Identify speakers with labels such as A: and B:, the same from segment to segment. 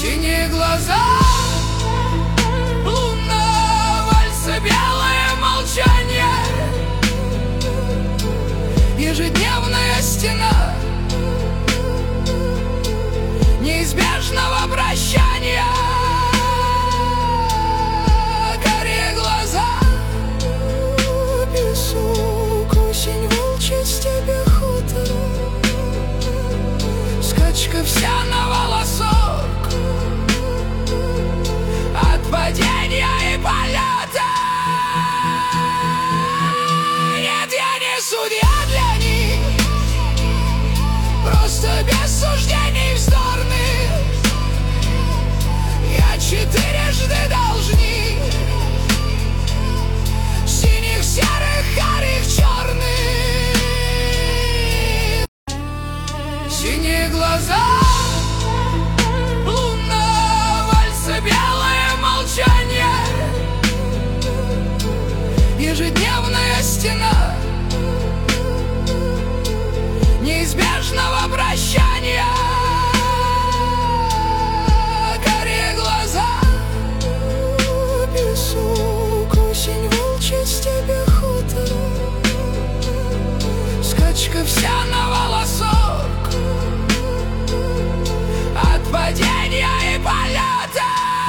A: Синие глаза, лунная вальса, белое молчание, ежедневная стена неизбежного прощания. Карие глаза, песок, осень, волчья степь, охота, скачка вся на волосок от падения и полета. Нет, я не судья для них, просто без суждений вздорных. Я четырежды должник синих, серых, карих, черных. Синие глаза, лунная вальса, белое молчание, ежедневная стена неизбежного прощания. Карие глаза, песок, осень, волчья степь, охота, скачка вся на волосок от падения и полета.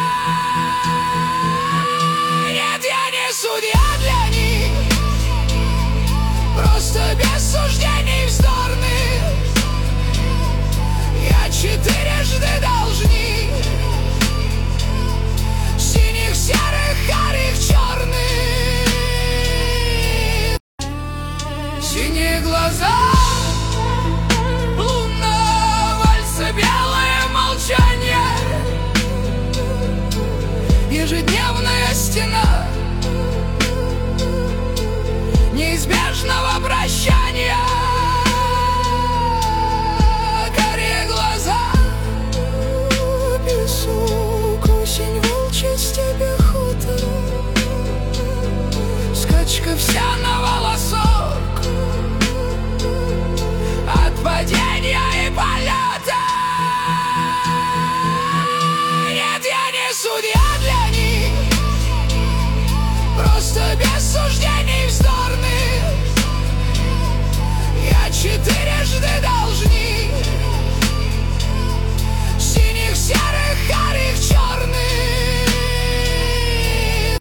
A: Нет, я не судья для них, просто без суждений вздорных. Я четырежды должник синих, серых, карих, черных. Синие глаза, лунная вальса, белое молчание, ежедневная стена